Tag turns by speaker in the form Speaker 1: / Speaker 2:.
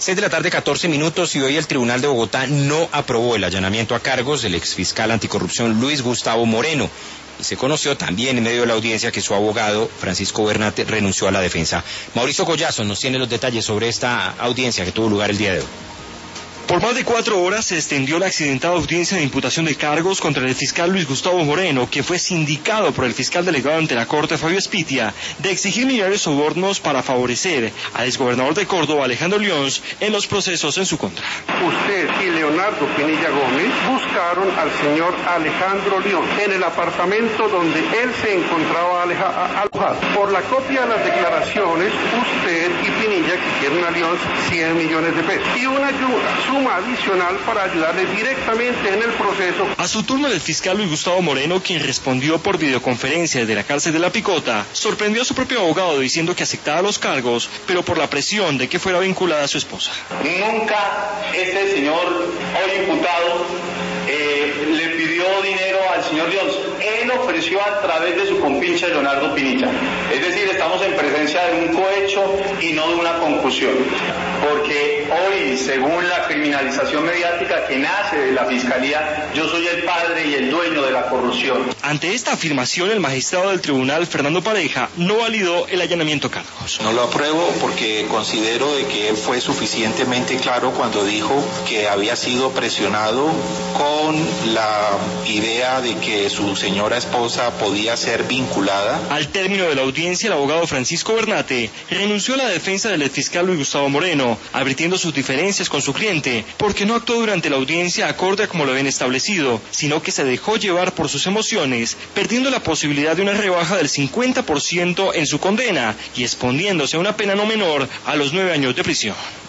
Speaker 1: 6 de la tarde, 14 minutos, y hoy el Tribunal de Bogotá no aprobó el allanamiento a cargos del exfiscal anticorrupción Luis Gustavo Moreno. Y se conoció también en medio de la audiencia que su abogado, Francisco Bernate, renunció a la defensa. Mauricio Collazo nos tiene los detalles sobre esta audiencia que tuvo lugar el día de hoy.
Speaker 2: Por más de 4 horas se extendió la accidentada audiencia de imputación de cargos contra el fiscal Luis Gustavo Moreno, quien fue sindicado por el fiscal delegado ante la Corte, Fabio Espitia, de exigir millonarios sobornos para favorecer al exgobernador de Córdoba, Alejandro Lyons, en los procesos en su contra.
Speaker 3: Usted y Leonardo Pinilla Gómez buscaron al señor Alejandro Lyons en el apartamento donde él se encontraba alojado. Por la copia de las declaraciones, usted y Pinilla exigieron a Lyons 100 millones de pesos y una suma adicional para ayudarle directamente en el proceso.
Speaker 2: A su turno, el fiscal Luis Gustavo Moreno, quien respondió por videoconferencia desde la cárcel de La Picota, sorprendió a su propio abogado diciendo que aceptaba los cargos, pero por la presión de que fuera vinculada a su esposa.
Speaker 4: Nunca este señor, hoy imputado, le pidió dinero al señor Lyons. Él ofreció a través de su compinche Leonardo Pinilla. Es decir, estamos en presencia de un cohecho y no de una concusión. Porque hoy, según la criminalización mediática que nace de la Fiscalía, yo soy el padre y el dueño de la corrupción.
Speaker 2: Ante esta afirmación, el magistrado del tribunal, Fernando Pareja, no validó el allanamiento a cargos.
Speaker 5: No lo apruebo porque considero de que él fue suficientemente claro cuando dijo que había sido presionado con la idea de que su señora esposa podía ser vinculada.
Speaker 2: Al término de la audiencia, el abogado Francisco Bernate renunció a la defensa del exfiscal Luis Gustavo Moreno, advirtiendo sus diferencias con su cliente, porque no actuó durante la audiencia acorde a como lo habían establecido, sino que se dejó llevar por sus emociones, perdiendo la posibilidad de una rebaja del 50% en su condena y exponiéndose a una pena no menor a los 9 años de prisión.